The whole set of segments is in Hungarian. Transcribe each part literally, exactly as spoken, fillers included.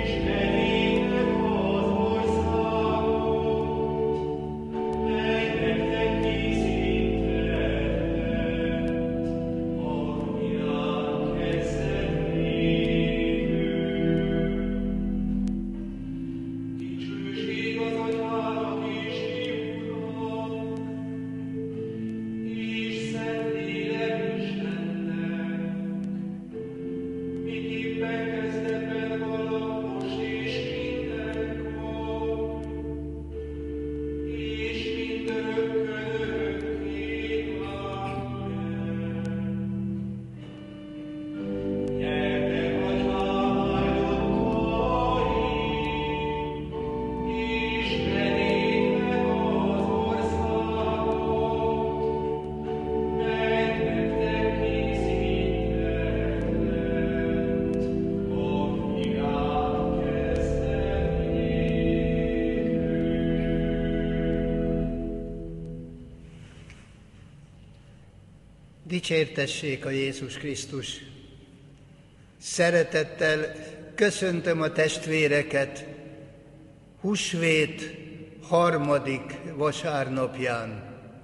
Dicsértessék a Jézus Krisztus! Szeretettel köszöntöm a testvéreket húsvét harmadik vasárnapján.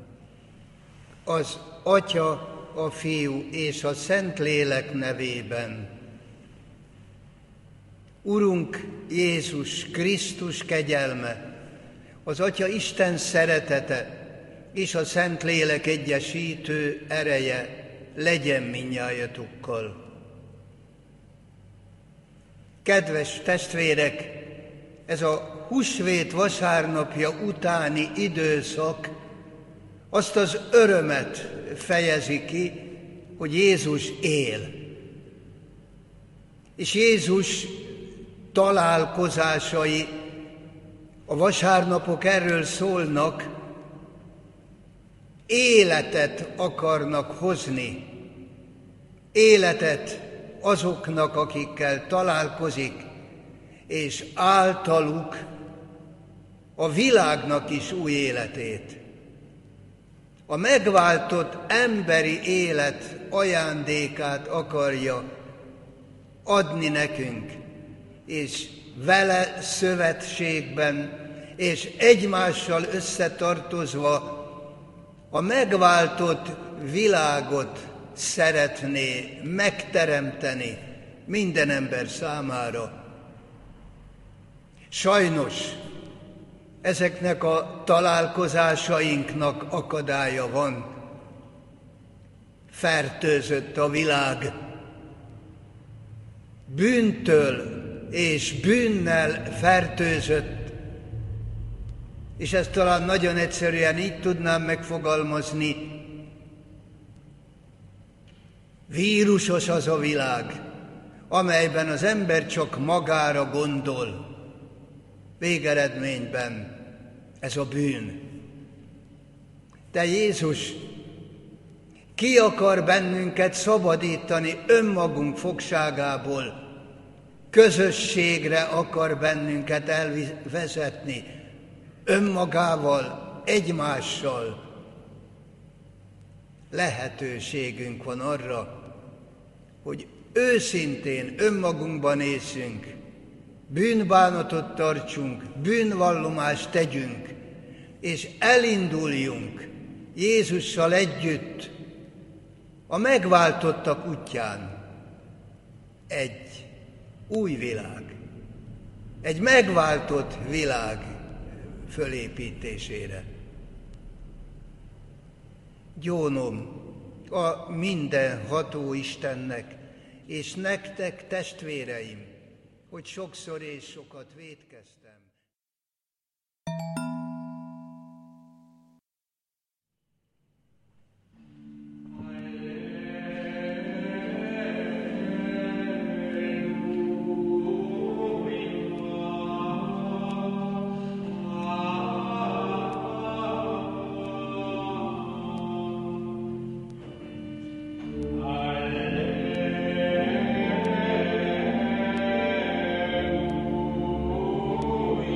Az Atya, a Fiú és a Szentlélek nevében. Urunk Jézus Krisztus kegyelme, az Atya Isten szeretete és a Szentlélek egyesítő ereje legyen mindnyájatokkal. Kedves testvérek, ez a húsvét vasárnapja utáni időszak azt az örömet fejezi ki, hogy Jézus él. És Jézus találkozásai, a vasárnapok erről szólnak, életet akarnak hozni, életet azoknak, akikkel találkozik, és általuk a világnak is új életét. A megváltott emberi élet ajándékát akarja adni nekünk, és vele szövetségben és egymással összetartozva a megváltott világot szeretné megteremteni minden ember számára. Sajnos ezeknek a találkozásainknak akadálya van. Fertőzött a világ. Bűntől és bűnnel fertőzött. És ezt talán nagyon egyszerűen így tudnám megfogalmazni. Vírusos az a világ, amelyben az ember csak magára gondol. Végeredményben ez a bűn. De Jézus ki akar bennünket szabadítani önmagunk fogságából, közösségre akar bennünket elvezetni, önmagával, egymással. Lehetőségünk van arra, hogy őszintén önmagunkban nézzünk, bűnbánatot tartsunk, bűnvallomást tegyünk, és elinduljunk Jézussal együtt a megváltottak útján. Egy új világ, egy megváltott világ fölépítésére. Gyónom a mindenható Istennek, és nektek, testvéreim, hogy sokszor és sokat vétkeztem. Alleluia.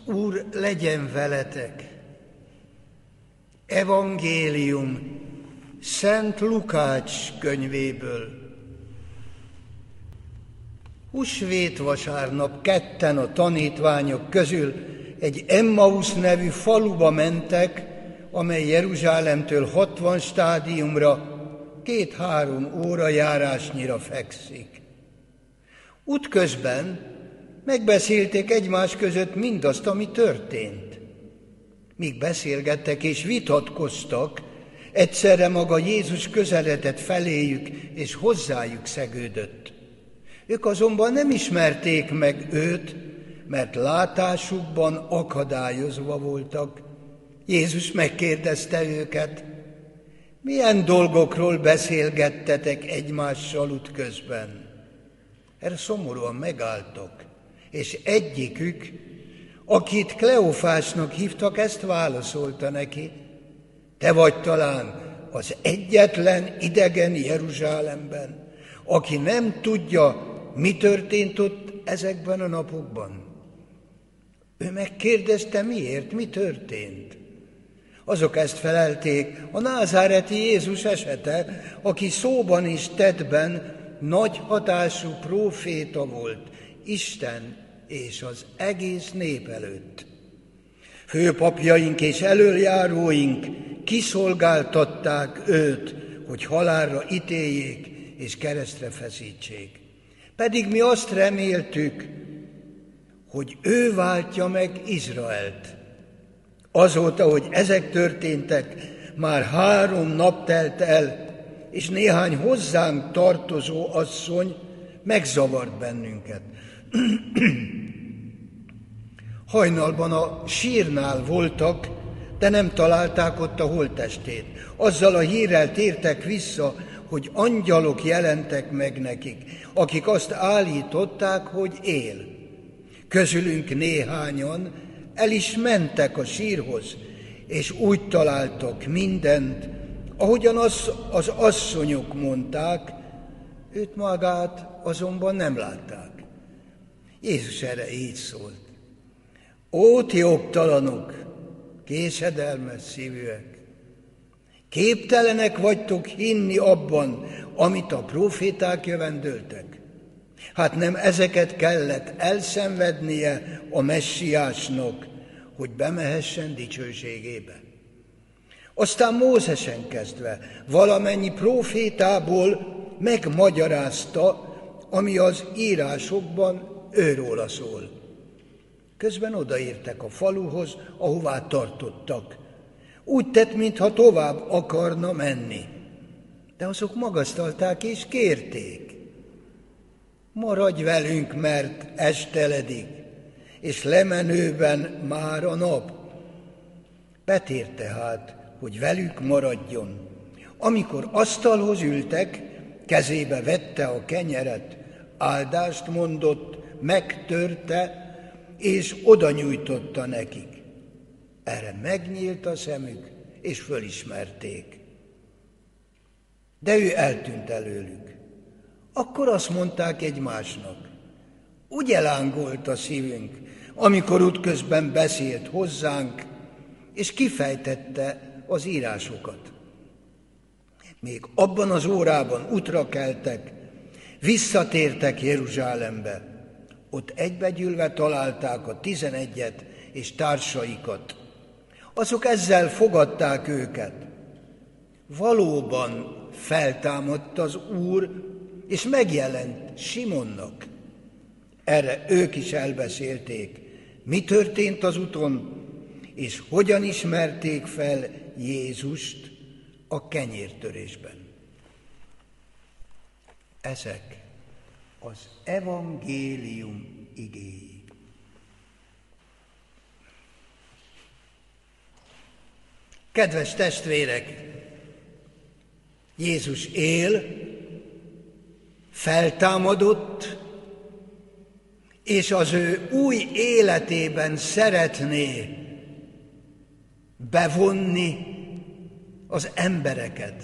Úr legyen veletek. Evangélium Szent Lukács könyvéből. Húsvét vasárnap ketten a tanítványok közül egy Emmaus nevű faluba mentek, amely Jeruzsálemtől hatvan stádiumra, két-három óra járásnyira fekszik. Útközben megbeszélték egymás között mindazt, ami történt. Míg beszélgettek és vitatkoztak, egyszerre maga Jézus közeledett feléjük, és hozzájuk szegődött. Ők azonban nem ismerték meg őt, mert látásukban akadályozva voltak. Jézus megkérdezte őket: milyen dolgokról beszélgettetek egymással útközben? Erre szomorúan megálltak, és egyikük, akit Kleofásnak hívtak, ezt válaszolta neki: te vagy talán az egyetlen idegen Jeruzsálemben, aki nem tudja, mi történt ott ezekben a napokban. Ő megkérdezte, miért, mi történt. Azok ezt felelték: a názáreti Jézus esete, aki szóban és tettben nagy hatású próféta volt, Isten és az egész nép előtt. Főpapjaink és elöljáróink kiszolgáltatták őt, hogy halálra ítéljék és keresztre feszítsék. Pedig mi azt reméltük, hogy ő váltja meg Izraelt. Azóta, hogy ezek történtek, már három nap telt el, és néhány hozzánk tartozó asszony megzavart bennünket. Hajnalban a sírnál voltak, de nem találták ott a holttestét. Azzal a hírrel tértek vissza, hogy angyalok jelentek meg nekik, akik azt állították, hogy él. Közülünk néhányan el is mentek a sírhoz, és úgy találtak mindent, ahogyan az, az asszonyok mondták, őt magát azonban nem látták. Jézus erre így szólt: ó, ti oktalanok, késedelmes szívűek! Képtelenek vagytok hinni abban, amit a próféták jövendöltek. Hát nem ezeket kellett elszenvednie a messiásnak, hogy bemehessen dicsőségébe. Aztán Mózesen kezdve valamennyi prófétából megmagyarázta, ami az írásokban őróla szól. Közben odaértek a faluhoz, ahová tartottak. Úgy tett, mintha tovább akarna menni. De azok magasztalták és kérték: maradj velünk, mert esteledik, és lemenőben már a nap. Betért tehát, hogy velük maradjon. Amikor asztalhoz ültek, kezébe vette a kenyeret, áldást mondott, megtörte, és oda nyújtotta nekik. Erre megnyílt a szemük, és fölismerték. De ő eltűnt előlük. Akkor azt mondták egymásnak: ugye lángolt a szívünk, amikor útközben beszélt hozzánk, és kifejtette az írásokat. Még abban az órában útra keltek, visszatértek Jeruzsálembe. Ott egybegyűlve találták a tizenegyet és társaikat. Azok ezzel fogadták őket. Valóban feltámadt az Úr, és megjelent Simonnak. Erre ők is elbeszélték, mi történt az úton, és hogyan ismerték fel Jézust a kenyértörésben. Ezek az evangélium igéi. Kedves testvérek! Jézus él, feltámadott, és az ő új életében szeretné bevonni az embereket.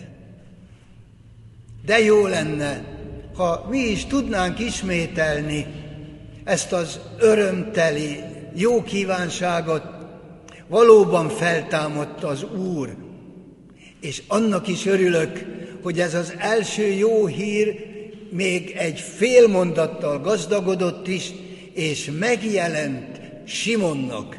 De jó lenne, ha mi is tudnánk ismételni ezt az örömteli jó kívánságot valóban feltámadt az Úr. És annak is örülök, hogy ez az első jó hír még egy fél mondattal gazdagodott is, és megjelent Simonnak.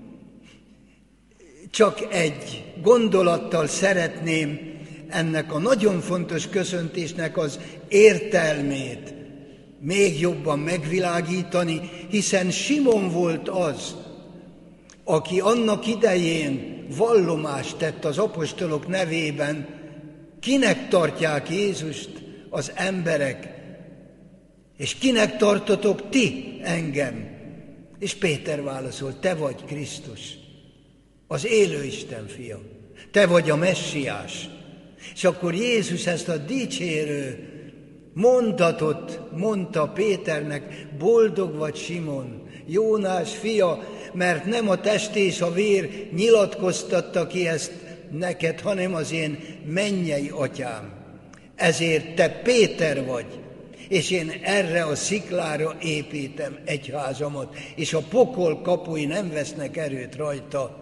Csak egy gondolattal szeretném ennek a nagyon fontos köszöntésnek az értelmét még jobban megvilágítani, hiszen Simon volt az, aki annak idején vallomást tett az apostolok nevében, kinek tartják Jézust az emberek, és kinek tartotok ti engem? És Péter válaszolt, te vagy Krisztus, az élő Isten fia, te vagy a Messiás. És akkor Jézus ezt a dicsérő mondatot mondta Péternek, boldog vagy Simon, Jónás fia, mert nem a test és a vér nyilatkoztatta ki ezt neked, hanem az én mennyei atyám. Ezért te Péter vagy, és én erre a sziklára építem egyházamat, és a pokol kapui nem vesznek erőt rajta.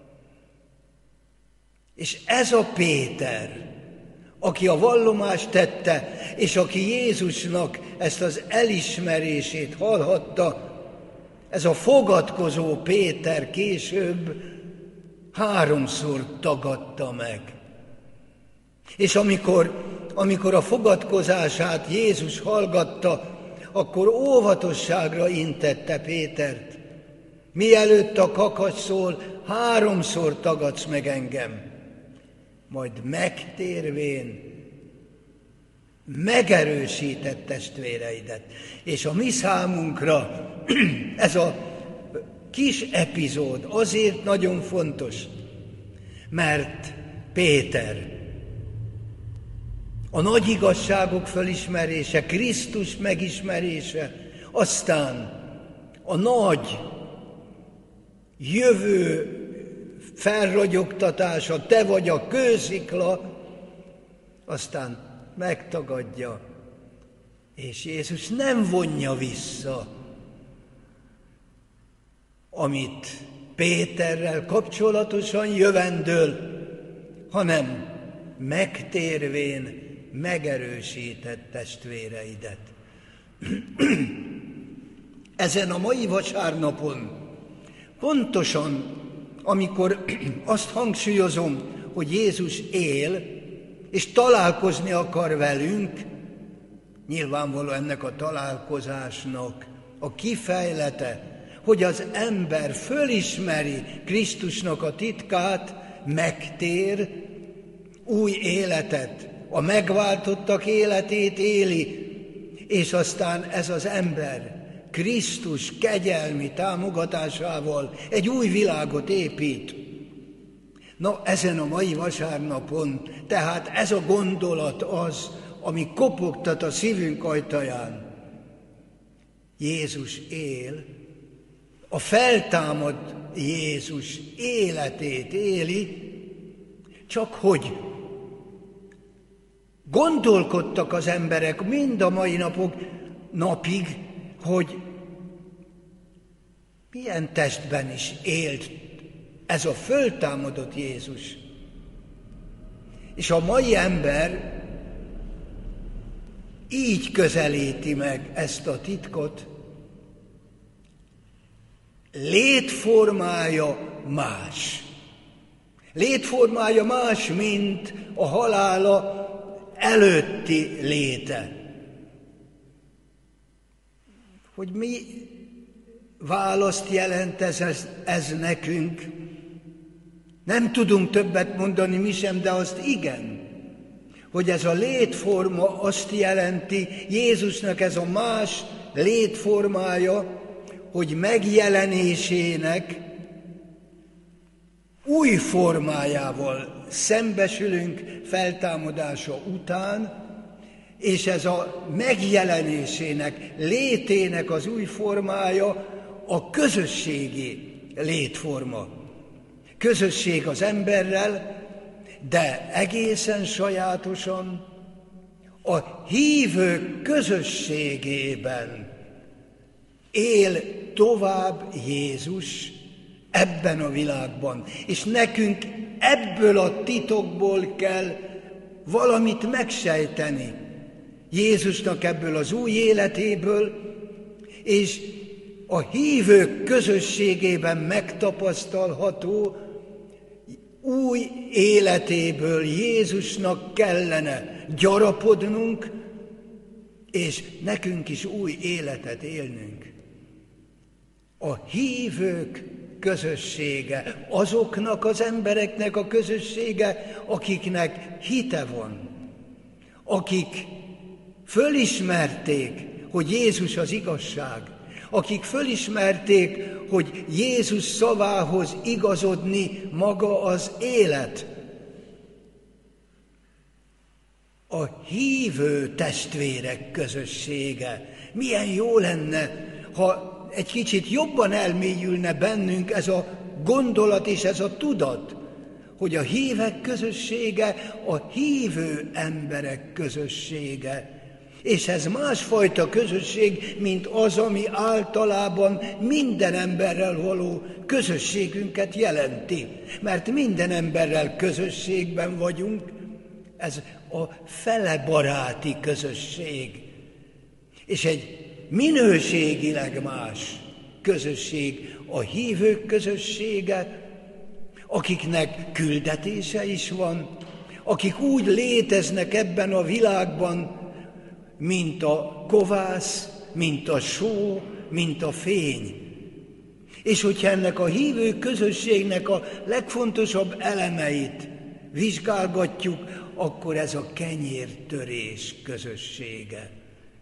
És ez a Péter, aki a vallomást tette, és aki Jézusnak ezt az elismerését hallhatta, ez a fogadkozó Péter később háromszor tagadta meg. És amikor, amikor a fogadkozását Jézus hallgatta, akkor óvatosságra intette Pétert. Mielőtt a kakas szól, háromszor tagadsz meg engem. Majd megtérvén megerősített testvéreidet. És a mi számunkra ez a kis epizód azért nagyon fontos, mert Péter a nagy igazságok felismerése, Krisztus megismerése, aztán a nagy jövő felragyogtatása, te vagy a kőszikla, aztán megtagadja, és Jézus nem vonja vissza, amit Péterrel kapcsolatosan jövendől, hanem megtérvén megerősített testvéreidet. Ezen a mai vasárnapon pontosan, amikor azt hangsúlyozom, hogy Jézus él, és találkozni akar velünk, nyilvánvaló ennek a találkozásnak a kifejlete, hogy az ember fölismeri Krisztusnak a titkát, megtér, új életet, a megváltottak életét éli, és aztán ez az ember Krisztus kegyelmi támogatásával egy új világot épít. Na, ezen a mai vasárnapon, tehát ez a gondolat az, ami kopogtat a szívünk ajtaján. Jézus él, a feltámadt Jézus életét éli, csak hogy gondolkodtak az emberek mind a mai napok, napig, hogy milyen testben is élt ez a föltámadott Jézus. És a mai ember így közelíti meg ezt a titkot, létformája más. Létformája más, mint a halála előtti léte. Hogy mi választ jelent ez, ez, ez nekünk? Nem tudunk többet mondani mi sem, de azt igen, hogy ez a létforma azt jelenti, Jézusnak ez a más létformája, hogy megjelenésének új formájával szembesülünk feltámadása után, és ez a megjelenésének, létének az új formája a közösségi létforma. Közösség az emberrel, de egészen sajátosan a hívők közösségében él tovább Jézus ebben a világban. És nekünk ebből a titokból kell valamit megsejteni. Jézusnak ebből az új életéből, és a hívők közösségében megtapasztalható új életéből Jézusnak kellene gyarapodnunk, és nekünk is új életet élnünk. A hívők közössége, azoknak az embereknek a közössége, akiknek hite van, akik fölismerték, hogy Jézus az igazság, akik fölismerték, hogy Jézus szavához igazodni maga az élet. A hívő testvérek közössége. Milyen jó lenne, ha egy kicsit jobban elmélyülne bennünk ez a gondolat és ez a tudat, hogy a hívek közössége a hívő emberek közössége. És ez másfajta közösség, mint az, ami általában minden emberrel való közösségünket jelenti. Mert minden emberrel közösségben vagyunk, ez a felebaráti közösség. És egy minőségileg más közösség a hívők közössége, akiknek küldetése is van, akik úgy léteznek ebben a világban, mint a kovász, mint a só, mint a fény. És hogyha ennek a hívő közösségnek a legfontosabb elemeit vizsgálgatjuk, akkor ez a kenyértörés közössége.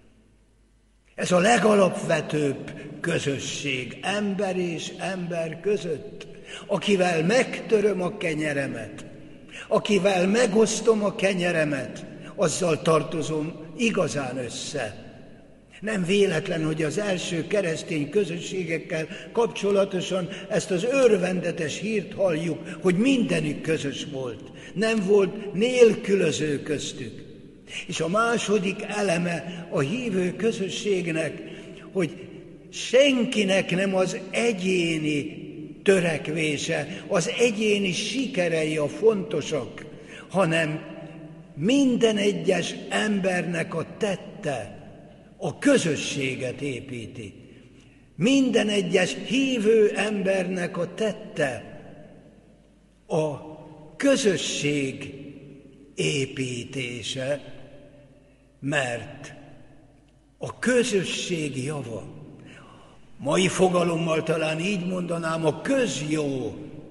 Ez a legalapvetőbb közösség ember és ember között, akivel megtöröm a kenyeremet, akivel megosztom a kenyeremet, azzal tartozom igazán össze. Nem véletlen, hogy az első keresztény közösségekkel kapcsolatosan ezt az örvendetes hírt halljuk, hogy mindenük közös volt. Nem volt nélkülöző köztük. És a második eleme a hívő közösségnek, hogy senkinek nem az egyéni törekvése, az egyéni sikerei a fontosak, hanem minden egyes embernek a tette a közösséget építi. Minden egyes hívő embernek a tette a közösség építése, mert a közösség java, mai fogalommal talán így mondanám, a közjó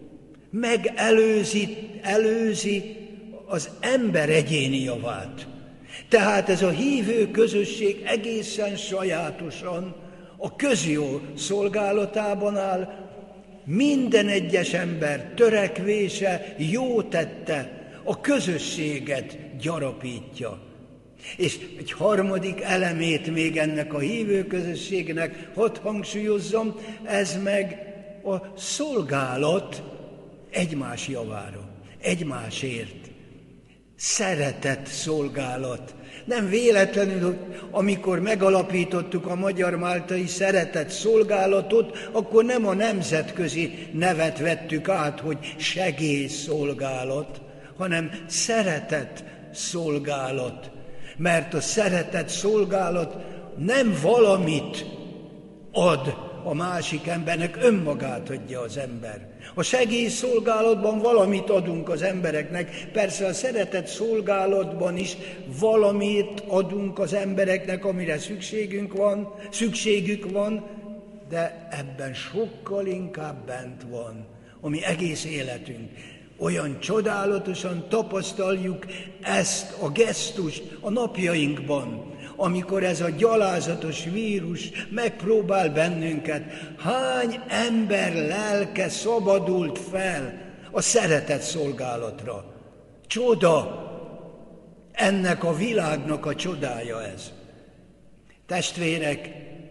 megelőzi előzi az ember egyéni javát. Tehát ez a hívő közösség egészen sajátosan a közjó szolgálatában áll, minden egyes ember törekvése, jó tette, a közösséget gyarapítja. És egy harmadik elemét még ennek a hívő közösségnek, hadd hangsúlyozzam, ez meg a szolgálat egymás javára, egymásért. Szeretett szolgálat. Nem véletlenül, hogy amikor megalapítottuk a magyar-máltai szeretett szolgálatot, akkor nem a nemzetközi nevet vettük át, hogy segélyszolgálat, hanem szeretett szolgálat. Mert a szeretett szolgálat nem valamit ad a másik embernek, önmagát adja az ember. A segélyszolgálatban valamit adunk az embereknek, persze a szeretett szolgálatban is valamit adunk az embereknek, amire szükségünk van, szükségük van, de ebben sokkal inkább bent van a mi egész életünk. Olyan csodálatosan tapasztaljuk ezt a gesztust a napjainkban, amikor ez a gyalázatos vírus megpróbál bennünket. Hány ember lelke szabadult fel a szeretet szolgálatra? Csoda! Ennek a világnak a csodája ez. Testvérek,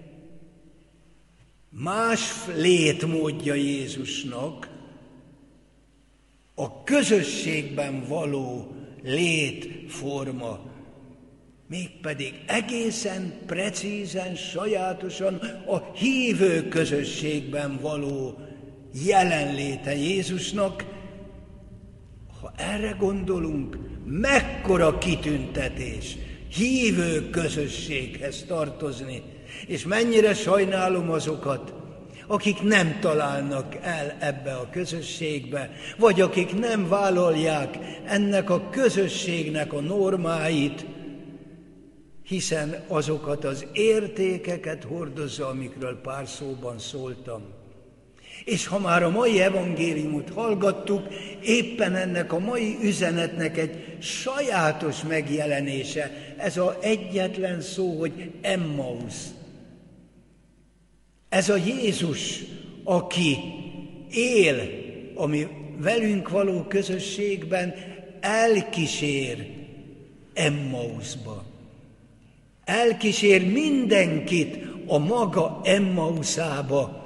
más létmódja Jézusnak a közösségben való létforma. mégpedig egészen precízen, sajátosan a hívő közösségben való jelenléte Jézusnak. Ha erre gondolunk, mekkora kitüntetés hívő közösséghez tartozni, és mennyire sajnálom azokat, akik nem találnak el ebbe a közösségbe, vagy akik nem vállalják ennek a közösségnek a normáit, hiszen azokat az értékeket hordozza, amikről pár szóban szóltam. És ha már a mai evangéliumot hallgattuk, éppen ennek a mai üzenetnek egy sajátos megjelenése, ez az egyetlen szó, hogy Emmaus. Ez a Jézus, aki él, ami velünk való közösségben, elkísér Emmausba. Elkísér mindenkit a maga Emmauszába.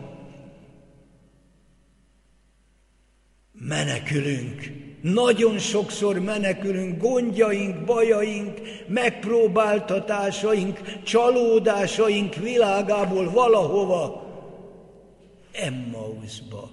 Menekülünk. Nagyon sokszor menekülünk gondjaink, bajaink, megpróbáltatásaink, csalódásaink világából valahova, Emmausba.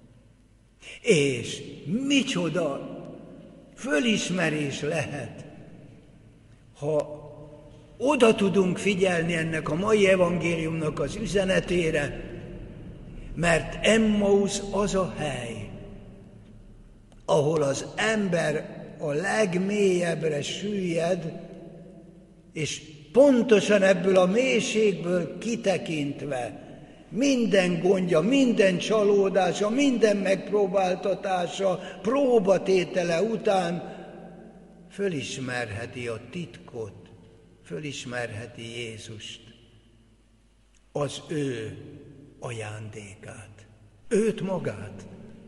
És micsoda fölismerés lehet, ha oda tudunk figyelni ennek a mai evangéliumnak az üzenetére, mert Emmaus az a hely, ahol az ember a legmélyebbre süllyed, és pontosan ebből a mélységből kitekintve minden gondja, minden csalódása, minden megpróbáltatása, próbatétele után fölismerheti a titkot, fölismerheti Jézust, az ő ajándékát, őt magát.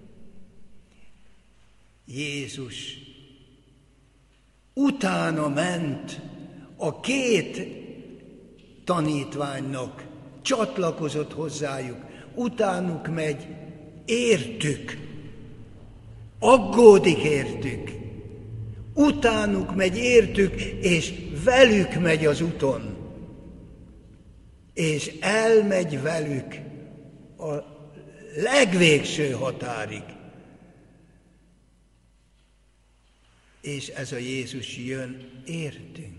Jézus utána ment a két tanítványnak, csatlakozott hozzájuk, utánuk megy, értük, aggódik értük, utánuk megy, értük, és velük megy az úton, és elmegy velük a legvégső határig. És ez a Jézus jön értünk.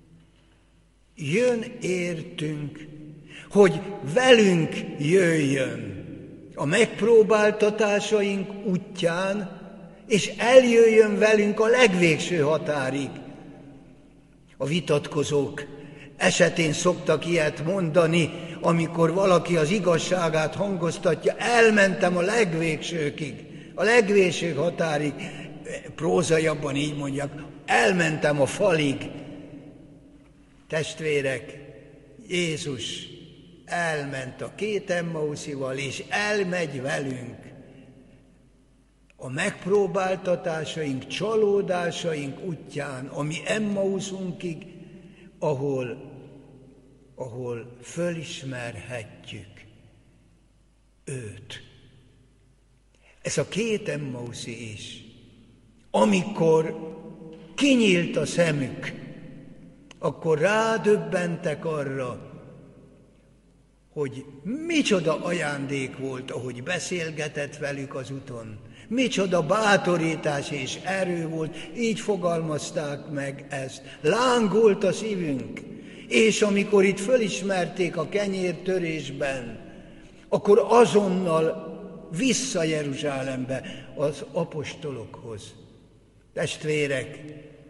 Jön értünk, hogy velünk jöjjön a megpróbáltatásaink útján, és eljöjjön velünk a legvégső határig. A vitatkozók esetén szoktak ilyet mondani, amikor valaki az igazságát hangoztatja, elmentem a legvégsőkig, a legvégső határig, prózaiabban így mondják, elmentem a falig. Testvérek, Jézus elment a két Emmauszival, és elmegy velünk a megpróbáltatásaink, csalódásaink útján, a mi Emmausunkig, ahol, ahol fölismerhetjük őt. Ez a két Emmauszi is, amikor kinyílt a szemük, akkor rádöbbentek arra, hogy micsoda ajándék volt, ahogy beszélgetett velük az úton. Micsoda bátorítás és erő volt, így fogalmazták meg ezt. Lángolt a szívünk, és amikor itt fölismerték a kenyértörésben, akkor azonnal vissza Jeruzsálembe az apostolokhoz. Testvérek,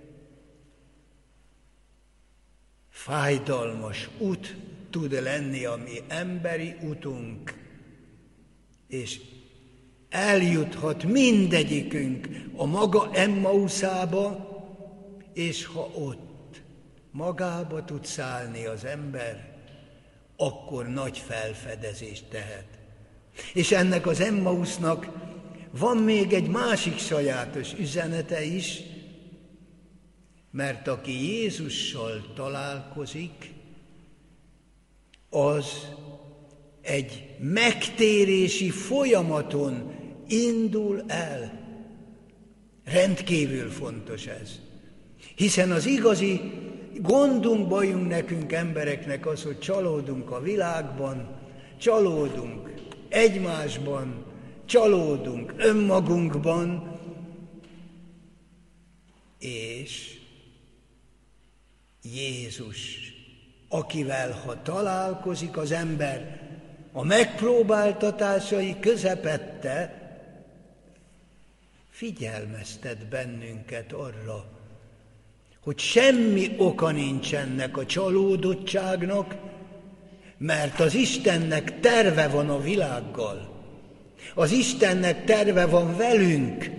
fájdalmas út tud lenni a mi emberi utunk, és eljuthat mindegyikünk a maga Emmauszába, és ha ott magába tud szállni az ember, akkor nagy felfedezést tehet. És ennek az Emmausnak van még egy másik sajátos üzenete is, mert aki Jézussal találkozik, az egy megtérési folyamaton indul el. Rendkívül fontos ez. Hiszen az igazi gondunk, bajunk nekünk embereknek az, hogy csalódunk a világban, csalódunk egymásban, csalódunk önmagunkban, és Jézus, akivel ha találkozik az ember a megpróbáltatásai közepette, figyelmeztet bennünket arra, hogy semmi oka nincs ennek a csalódottságnak, mert az Istennek terve van a világgal. Az Istennek terve van velünk.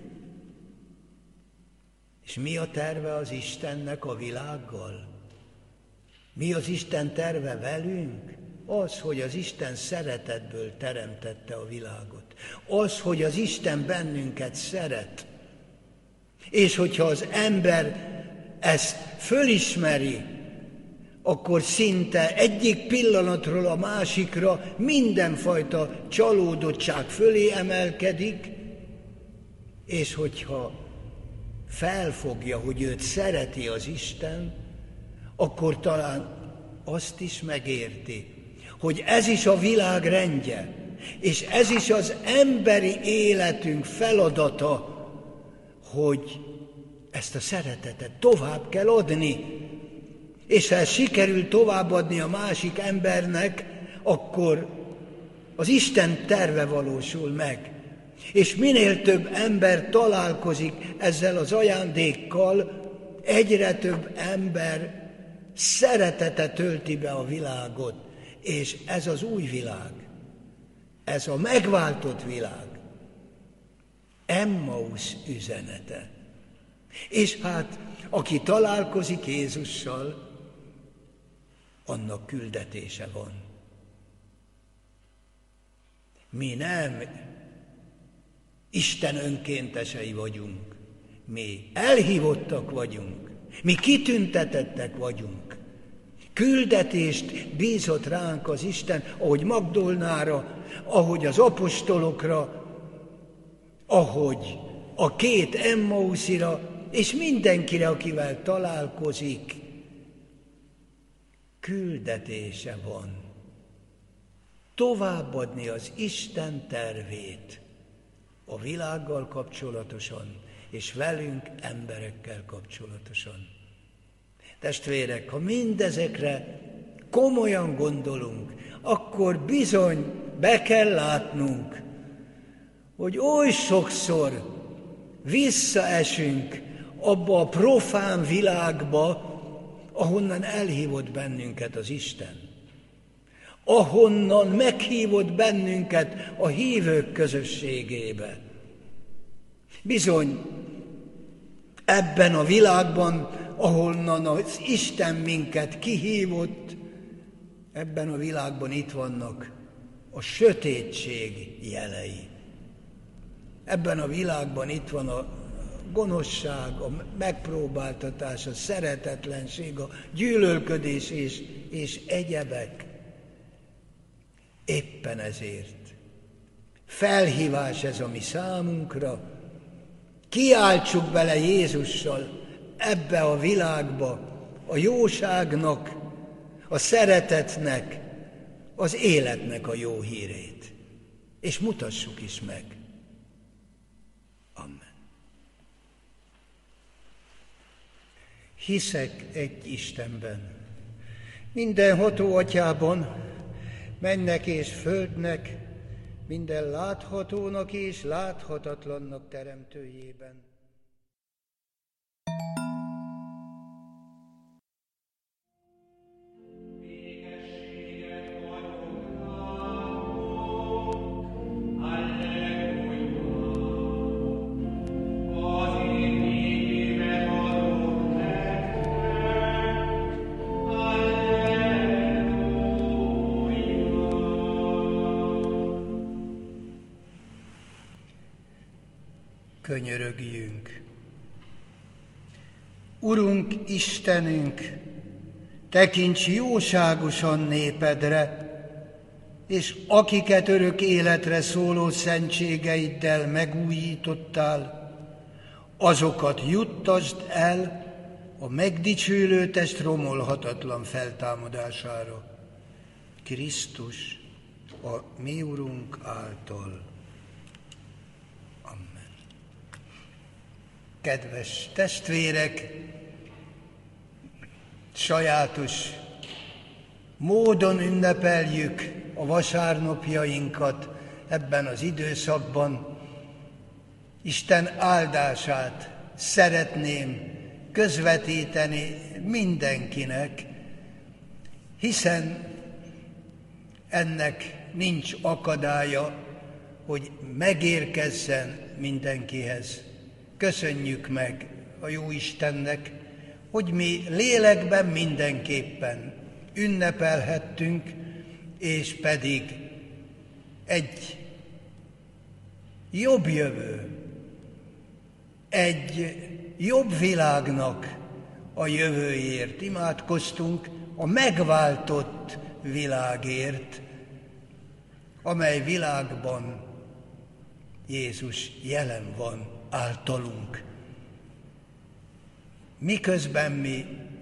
És mi a terve az Istennek a világgal? Mi az Isten terve velünk? Az, hogy az Isten szeretetből teremtette a világot. Az, hogy az Isten bennünket szeret. És hogyha az ember ezt fölismeri, akkor szinte egyik pillanatról a másikra mindenfajta csalódottság fölé emelkedik, és hogyha felfogja, hogy őt szereti az Isten, akkor talán azt is megérti, hogy ez is a világ rendje, és ez is az emberi életünk feladata, hogy ezt a szeretetet tovább kell adni. És ha ez sikerül továbbadni a másik embernek, akkor az Isten terve valósul meg. És minél több ember találkozik ezzel az ajándékkal, egyre több ember szeretete tölti be a világot. És ez az új világ, ez a megváltott világ, Emmaus üzenete. És hát, aki találkozik Jézussal, annak küldetése van. Mi nem Isten önkéntesei vagyunk, mi elhívottak vagyunk, mi kitüntetettek vagyunk. Küldetést bízott ránk az Isten, ahogy Magdolnára, ahogy az apostolokra, ahogy a két Emmausira, és mindenkire, akivel találkozik, küldetése van. Továbbadni az Isten tervét a világgal kapcsolatosan, és velünk emberekkel kapcsolatosan. Testvérek, ha mindezekre komolyan gondolunk, akkor bizony be kell látnunk, hogy oly sokszor visszaesünk abba a profán világba, ahonnan elhívott bennünket az Isten. Ahonnan meghívott bennünket a hívők közösségébe. Bizony, ebben a világban, ahonnan az Isten minket kihívott, ebben a világban itt vannak a sötétség jelei. Ebben a világban itt van a gonoszság, a megpróbáltatás, a szeretetlenség, a gyűlölködés és, és egyebek. Éppen ezért felhívás ez a mi számunkra, kiáltsuk bele Jézussal ebbe a világba, a jóságnak, a szeretetnek, az életnek a jó hírét. És mutassuk is meg. Amen. Hiszek egy Istenben, mindenható Atyában, mennek és földnek, minden láthatónak és láthatatlannak teremtőjében. Könyörögjünk. Urunk, Istenünk, tekints jóságosan népedre, és akiket örök életre szóló szentségeiddel megújítottál, azokat juttasd el a megdicsőlő test romolhatatlan feltámadására. Krisztus, a mi Urunk által. Amen. Kedves testvérek, sajátos módon ünnepeljük a vasárnapjainkat ebben az időszakban. Isten áldását szeretném közvetíteni mindenkinek, hiszen ennek nincs akadálya, hogy megérkezzen mindenkihez. Köszönjük meg a jó Istennek, hogy mi lélekben mindenképpen ünnepelhettünk, és pedig egy jobb jövő, egy jobb világnak a jövőjért imádkoztunk, a megváltott világért, amely világban Jézus jelen van általunk. Miközben mi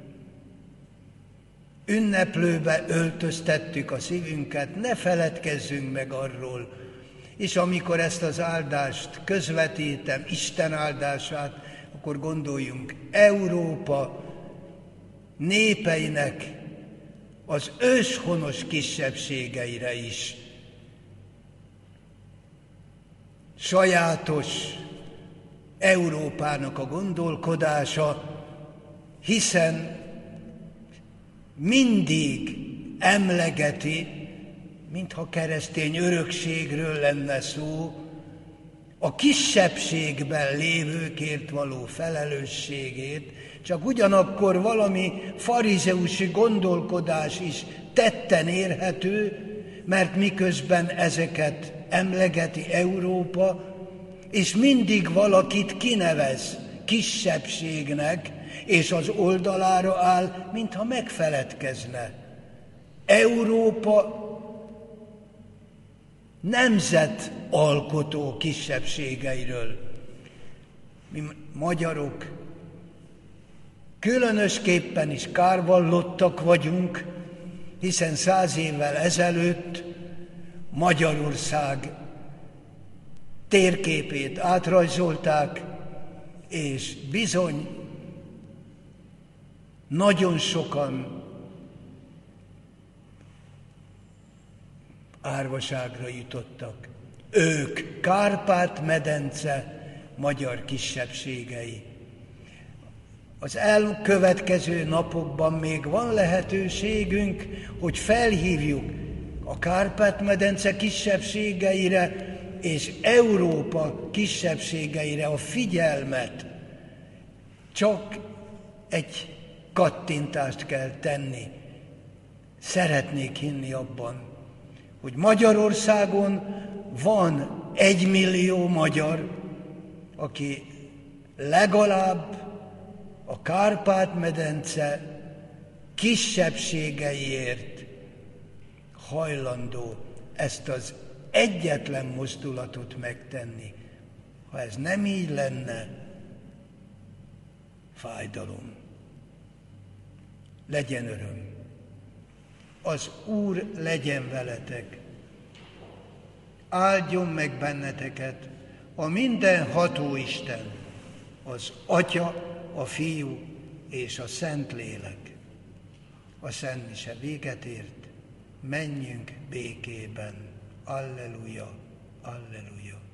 ünneplőbe öltöztettük a szívünket, ne feledkezzünk meg arról, és amikor ezt az áldást közvetítem, Isten áldását, akkor gondoljunk Európa népeinek az őshonos kisebbségeire is. Sajátos Európának a gondolkodása, hiszen mindig emlegeti, mintha keresztény örökségről lenne szó, a kisebbségben lévőkért való felelősségét, csak ugyanakkor valami farizeusi gondolkodás is tetten érhető, mert miközben ezeket emlegeti Európa, és mindig valakit kinevez kisebbségnek, és az oldalára áll, mintha megfeledkezne. Európa nemzetalkotó kisebbségeiről. Mi magyarok különösképpen is kárvallottak vagyunk, hiszen száz évvel ezelőtt Magyarország térképét átrajzolták, és bizony nagyon sokan árvaságra jutottak. Ők Kárpát-medence magyar kisebbségei. Az elkövetkező napokban még van lehetőségünk, hogy felhívjuk a Kárpát-medence kisebbségeire és Európa kisebbségeire a figyelmet. Csak egy kattintást kell tenni. Szeretnék hinni abban, hogy Magyarországon van egy millió magyar, aki legalább a Kárpát-medence kisebbségeiért hajlandó ezt az egyetlen mozdulatot megtenni. Ha ez nem így lenne, fájdalom. Legyen öröm. Az Úr legyen veletek. Áldjon meg benneteket a mindenható Isten, az Atya, a Fiú és a Szentlélek. A Szent Mise véget ért, menjünk békében. Alleluja, alleluja.